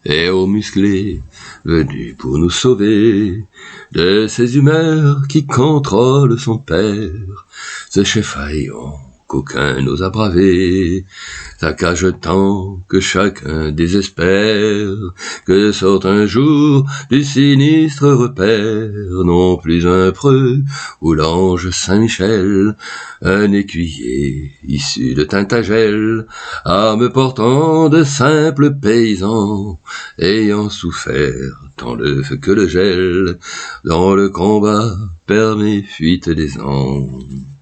et aux musclés venus pour nous sauver de ces humeurs qui contrôlent son père, ce chef haïon qu'aucun n'osa braver, saccage tant que chacun désespère que sorte un jour du sinistre repère, non plus un preux ou l'ange Saint-Michel, un écuyer issu de Tintagel, âme portant de simples paysans, ayant souffert tant le feu que le gel, dans le combat permet fuite des ans.